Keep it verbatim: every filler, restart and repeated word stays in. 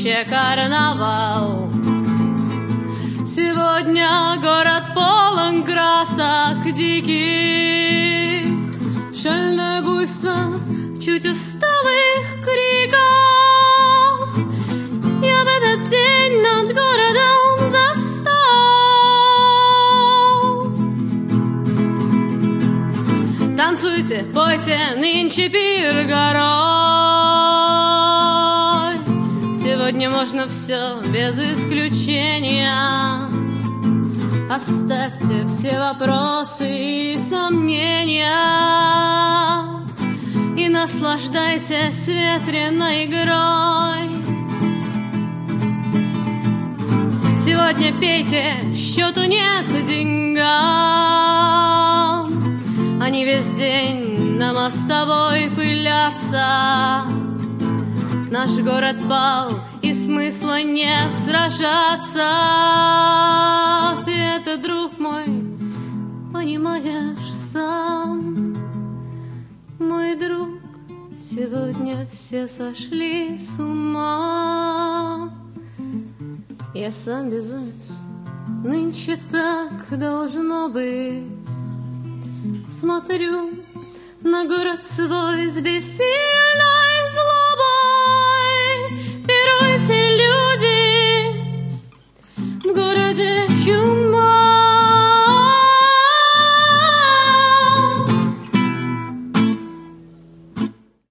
нынче карнавал. Сегодня город полон красок диких, шальное буйство чуть усталых криков. Я в этот день над городом застал. Танцуйте, пойте, нынче пир горой. Сегодня можно все без исключения. Оставьте все вопросы и сомнения и наслаждайтесь ветреной игрой. Сегодня пейте, счету нет деньгам. Они весь день на мостовой пылятся. Наш город пал, и смысла нет сражаться. Ты это, друг мой, понимаешь сам. Мой друг, сегодня все сошли с ума. Я сам безумец, нынче так должно быть. Смотрю на город свой с бессильной